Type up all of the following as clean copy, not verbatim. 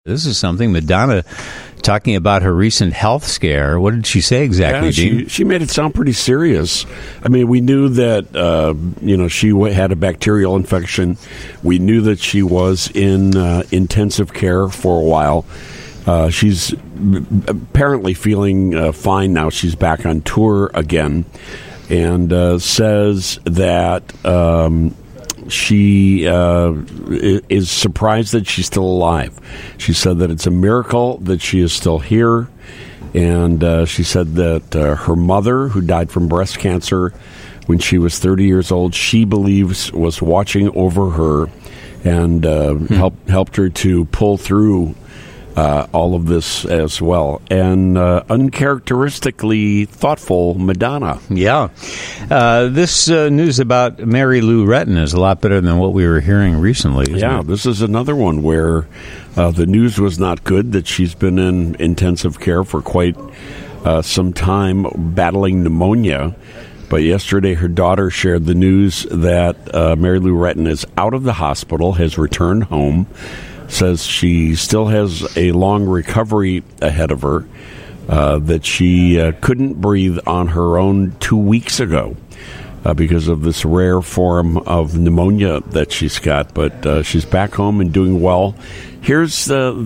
This is something Madonna talking about her recent health scare. What did she say exactly, Dean? She made it sound pretty serious. I mean, we knew that, she had a bacterial infection. We knew that she was in intensive care for a while. She's apparently feeling fine now. She's back on tour again and says that she is surprised that she's still alive. She said that it's a miracle that she is still here. And she said that her mother, who died from breast cancer when she was 30 years old, she believes was watching over her and helped her to pull through all of this as well. And uncharacteristically thoughtful Madonna. Yeah. This news about Mary Lou Retton is a lot better than what we were hearing recently. Yeah, this is another one where the news was not good, that she's been in intensive care for quite some time battling pneumonia. But yesterday her daughter shared the news that Mary Lou Retton is out of the hospital, has returned home, says she still has a long recovery ahead of her, that she couldn't breathe on her own 2 weeks ago because of this rare form of pneumonia that she's got. But she's back home and doing well. Here's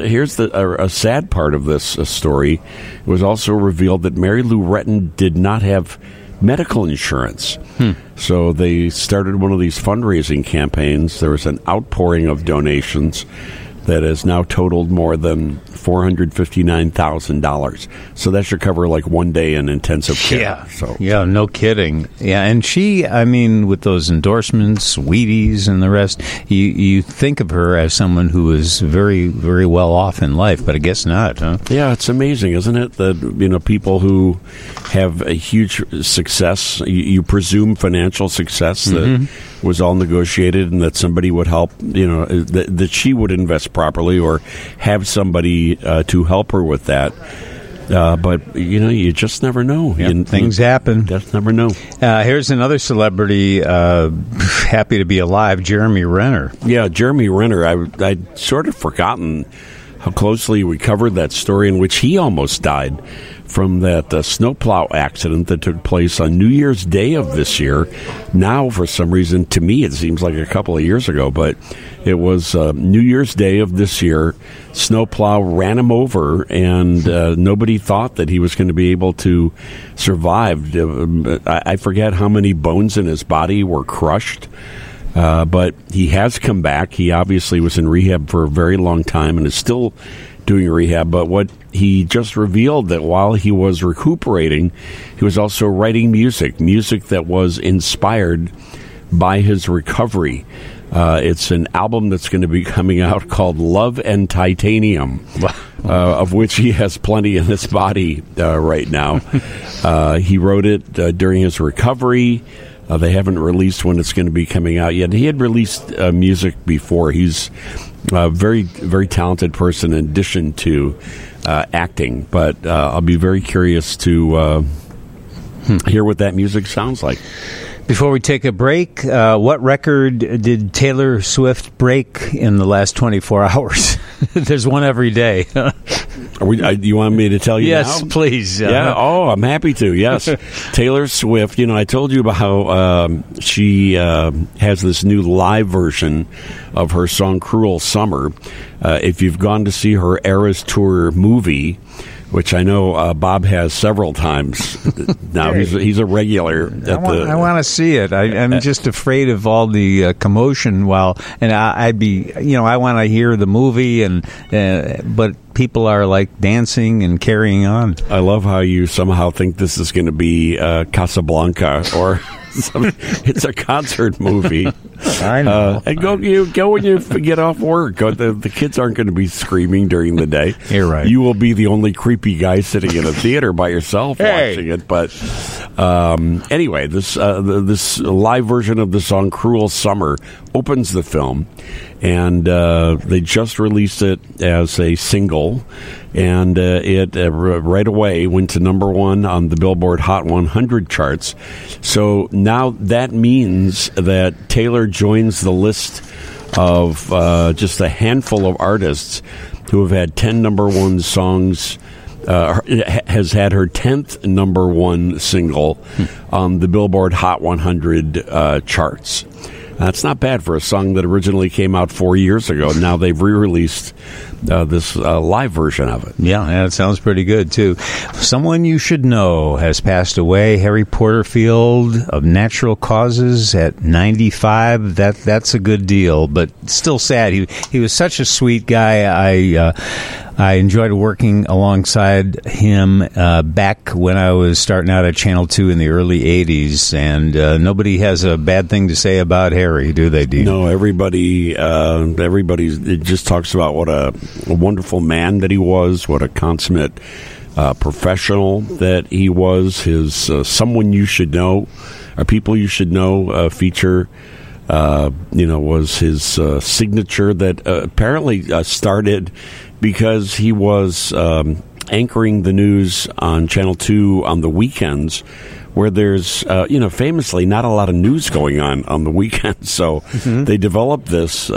a sad part of this story. It was also revealed that Mary Lou Retton did not have medical insurance. So they started one of these fundraising campaigns. There was an outpouring of donations that has now totaled more than $459,000. So that should cover like 1 day in intensive care. Yeah, no kidding. Yeah, and she, I mean, with those endorsements, Wheaties and the rest, you think of her as someone who is very, very well off in life, but I guess not, huh? Yeah, it's amazing, isn't it? That, people who have a huge success, you presume financial success that was all negotiated and that somebody would help, that she would invest properly or have somebody to help her with that. But, you just never know. Yep, things happen. Just never know. Here's another celebrity happy to be alive, Jeremy Renner. Yeah, Jeremy Renner. I'd sort of forgotten how closely we covered that story in which he almost died from that snowplow accident that took place on New Year's Day of this year. Now, for some reason, to me, it seems like a couple of years ago, but it was New Year's Day of this year. Snowplow ran him over, and nobody thought that he was going to be able to survive. I forget how many bones in his body were crushed. But he has come back. He obviously was in rehab for a very long time and is still doing rehab. But what he just revealed that while he was recuperating, he was also writing music that was inspired by his recovery. It's an album that's going to be coming out called Love and Titanium, of which he has plenty in his body right now. He wrote it during his recovery. They haven't released when it's going to be coming out yet. He had released music before. He's a very, very talented person in addition to acting. But I'll be very curious to hear what that music sounds like. Before we take a break, what record did Taylor Swift break in the last 24 hours? There's one every day. You want me to tell you yes, now? Please. Yeah. Oh, I'm happy to. Yes. Taylor Swift, I told you about how she has this new live version of her song Cruel Summer. If you've gone to see her Eras Tour movie, which I know Bob has several times now. He's a regular. I want to see it. I'm just afraid of all the commotion. I want to hear the movie, but people are like dancing and carrying on. I love how you somehow think this is going to be Casablanca or. It's a concert movie. I know. And go when you get off work. The kids aren't going to be screaming during the day. You're right. You will be the only creepy guy sitting in a theater by yourself watching it. But anyway, this live version of the song "Cruel Summer" opens the film, and they just released it as a single. And it right away went to number one on the Billboard Hot 100 charts. So now that means that Taylor joins the list of just a handful of artists who have had 10 number one songs. Has had her 10th number one single on the Billboard Hot 100 charts. That's not bad for a song that originally came out 4 years ago. Now they've re-released this live version of it. Yeah, that sounds pretty good, too. Someone you should know has passed away, Harry Porterfield, of natural causes at 95. That's a good deal, but still sad. He was such a sweet guy. I enjoyed working alongside him back when I was starting out at Channel 2 in the early 80s, and nobody has a bad thing to say about Harry, do they, Dean? No, everybody just talks about what a wonderful man that he was, what a consummate professional that he was, his Someone You Should Know, or People You Should Know feature. Was his signature that apparently started because he was anchoring the news on Channel 2 on the weekends, where there's, famously not a lot of news going on the weekends. So they developed this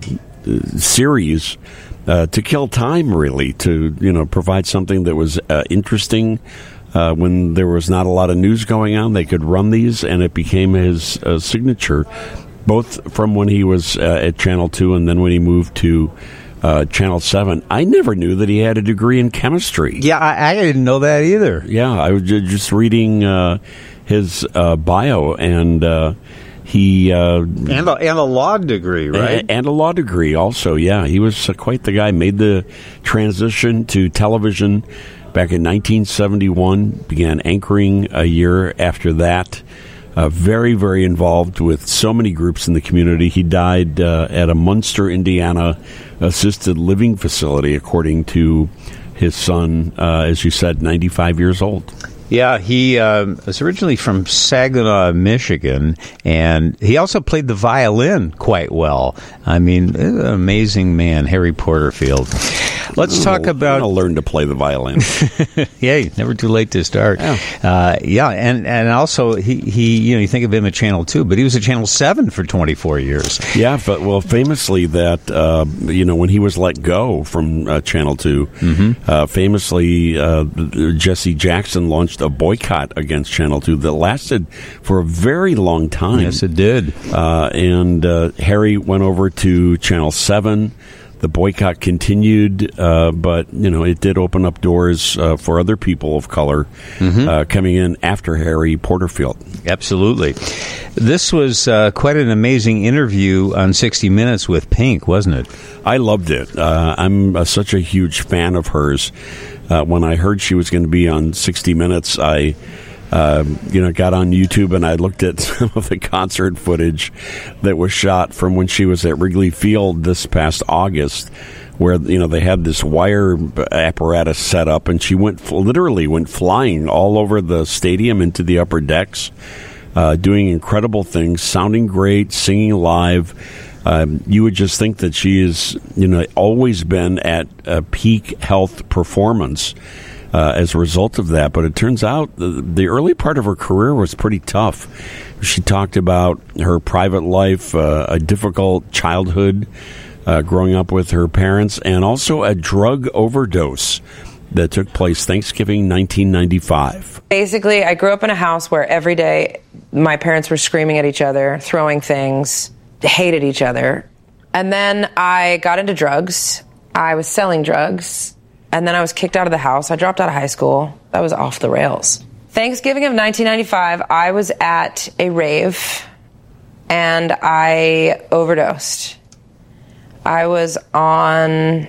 series to kill time, really, to, provide something that was interesting. When there was not a lot of news going on, they could run these, and it became his signature, both from when he was at Channel 2 and then when he moved to Channel 7. I never knew that he had a degree in chemistry. Yeah, I didn't know that either. Yeah, I was just reading his bio, and he... and a law degree, right? And a law degree also, yeah. He was quite the guy. Made the transition to television back in 1971, began anchoring a year after that. Very, very involved with so many groups in the community. He died at a Munster, Indiana assisted living facility, according to his son, as you said, 95 years old. Yeah, he was originally from Saginaw, Michigan, and he also played the violin quite well. I mean, an amazing man, Harry Porterfield. Let's talk about... I'll learn to play the violin. Yay, never too late to start. Yeah, and also, he you think of him at Channel 2, but he was at Channel 7 for 24 years. Yeah, but, famously that, when he was let go from Channel 2, famously, Jesse Jackson launched a boycott against Channel 2 that lasted for a very long time. Yes, it did. And Harry went over to Channel 7. The boycott continued, but, it did open up doors for other people of color coming in after Harry Porterfield. Absolutely. This was quite an amazing interview on 60 Minutes with Pink, wasn't it? I loved it. I'm such a huge fan of hers. When I heard she was going to be on 60 Minutes, I... got on YouTube and I looked at some of the concert footage that was shot from when she was at Wrigley Field this past August, where, they had this wire apparatus set up, and she literally went flying all over the stadium into the upper decks, doing incredible things, sounding great, singing live. You would just think that she is, always been at a peak health performance. As a result of that, but it turns out the early part of her career was pretty tough. She talked about her private life, a difficult childhood, growing up with her parents, and also a drug overdose that took place Thanksgiving 1995. Basically, I grew up in a house where every day my parents were screaming at each other, throwing things, hated each other. And then I got into drugs. I was selling drugs. And then I was kicked out of the house. I dropped out of high school. That was off the rails. Thanksgiving of 1995, I was at a rave, and I overdosed. I was on,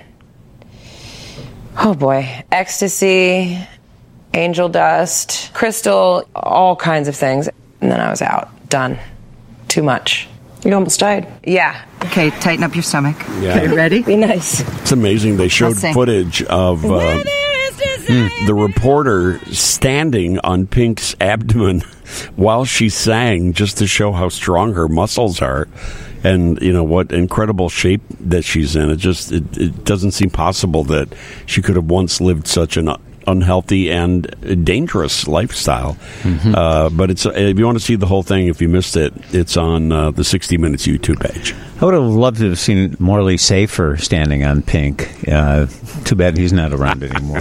ecstasy, angel dust, crystal, all kinds of things. And then I was out. Done. Too much. You almost died. Yeah. Okay, tighten up your stomach. Yeah. Okay, ready? Be nice. It's amazing. They showed footage of the reporter standing on Pink's abdomen while she sang, just to show how strong her muscles are, and what incredible shape that she's in. It doesn't seem possible that she could have once lived such an unhealthy and dangerous lifestyle. But it's if you want to see the whole thing, if you missed it, it's on the 60 Minutes YouTube page. I would have loved to have seen Morley Safer standing on Pink. Too bad he's not around anymore.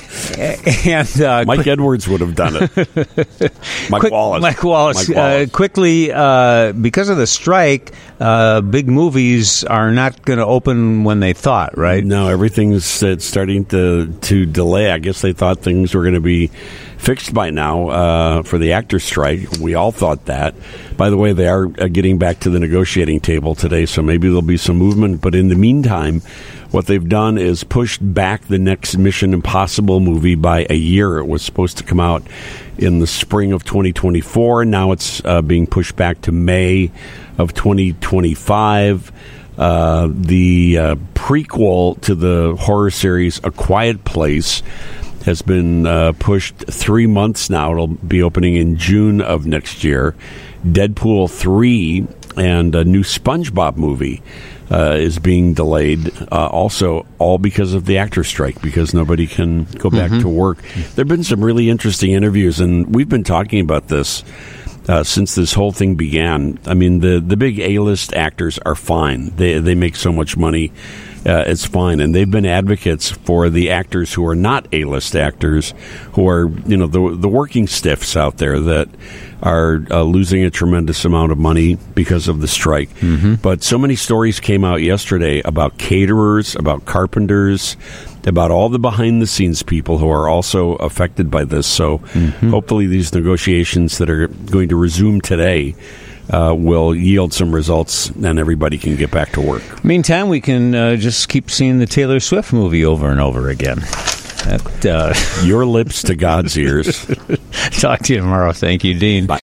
And Mike Edwards would have done it. Mike Wallace. Quickly, because of the strike, big movies are not going to open when they thought, right? No, everything's starting to delay. I guess they thought things were going to be fixed by now for the actors' strike. We all thought that. By the way, they are getting back to the negotiating table today, so maybe there'll be some movement. But in the meantime, what they've done is pushed back the next Mission Impossible movie by a year. It was supposed to come out in the spring of 2024. Now it's being pushed back to May of 2025. The prequel to the horror series A Quiet Place has been pushed 3 months now. It'll be opening in June of next year. Deadpool 3 and a new SpongeBob movie is being delayed, also all because of the actor strike, because nobody can go back to work. There have been some really interesting interviews, and we've been talking about this since this whole thing began. I mean, the big A-list actors are fine. They make so much money. It's fine. And they've been advocates for the actors who are not A-list actors, who are, the working stiffs out there that are losing a tremendous amount of money because of the strike. But so many stories came out yesterday about caterers, about carpenters, about all the behind-the-scenes people who are also affected by this. So hopefully these negotiations that are going to resume today will yield some results, and everybody can get back to work. Meantime, we can just keep seeing the Taylor Swift movie over and over again. Your lips to God's ears. Talk to you tomorrow. Thank you, Dean. Bye.